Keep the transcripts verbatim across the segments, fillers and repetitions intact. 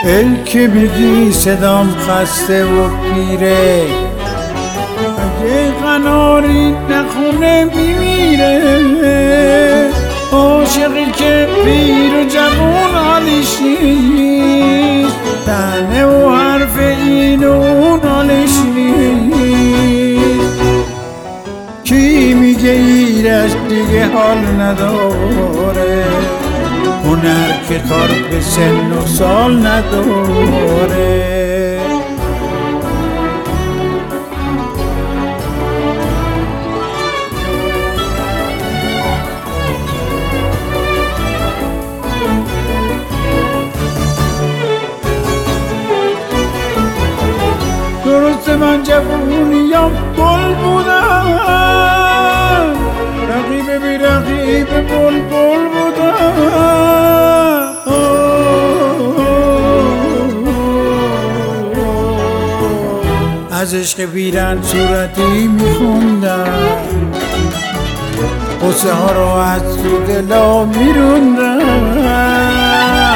ای که بگی صدام خسته و پیره، اگه قناری نخونه میمیره. عاشقی که پیر و جوون حالش نیست، تنه و حرف این و اون حالش نیست. کی میگه ایرش دیگه حال نداره، هنر که کار به سن و سال نداره. درسته من جوونیم گل بودم، رقیب بی رقیب بل بل بودم. از عشق بیرن صورتی میخوندم، قصه ها رو از تو دلا میروندم.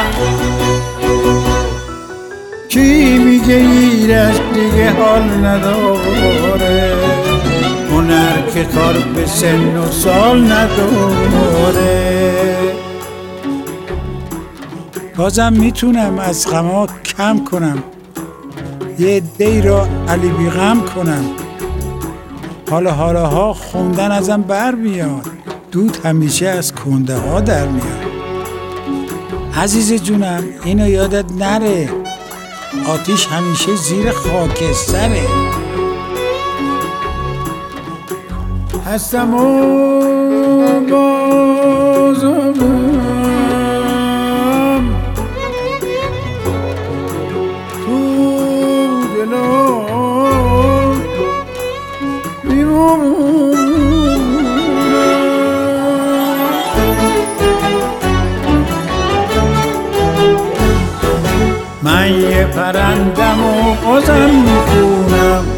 کی میگه ایرش دیگه حال نداره، هنر که کار به سن و سال نداره. بازم میتونم از غما کم کنم، یه عده‌ای را علی بی غم کنم. حالا حالا ها خوندن ازم بر میاد، دود همیشه از کنده ها در میاد. عزیز جونم اینو یادت نره، آتیش همیشه زیر خاکستره. هستم و بازم تو دلم میمونم. من یه پرندم و بازم میخونم،